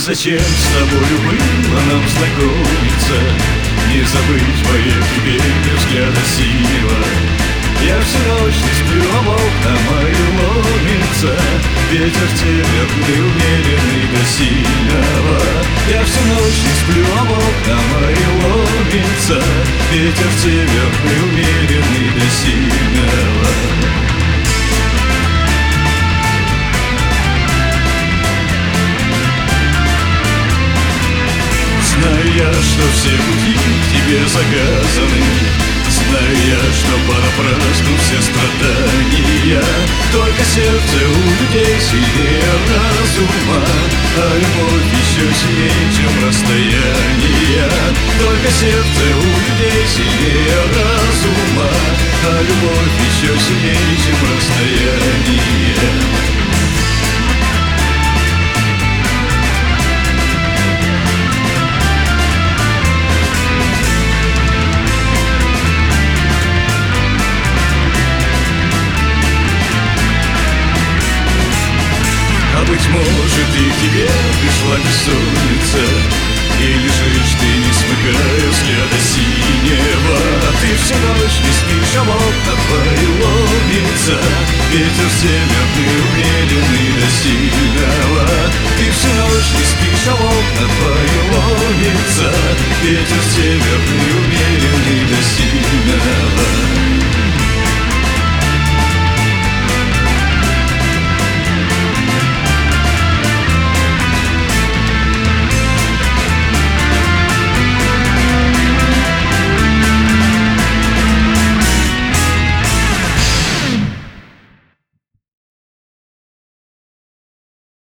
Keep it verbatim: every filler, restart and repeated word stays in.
зачем с тобою было нам знакомиться, не забыть моих теперь взгляда синего. Я всю ночь не сплю, а волна мои ломится, ветер северный, умеренный до сильного. Я всю ночь не сплю, а волна мои ломится, ветер северный, умеренный до сильного. Зная, что все пути к тебе заказаны, зная, что понапрасну все страдания, только сердце у людей сильнее разума, а любовь еще сильнее, чем расстояние. Только сердце у людей сильнее разума, а любовь еще сильнее, чем расстояние. Быть может, и к тебе пришла бессонница, и лежишь ты, не смыкая взгляда синего. Ты всю ночь не спишь, а волна твои ломится, ветер северный, умеренный до сильного. Ты всю ночь не спишь, а волна твои ломится, ветер северный, умеренный до сильного.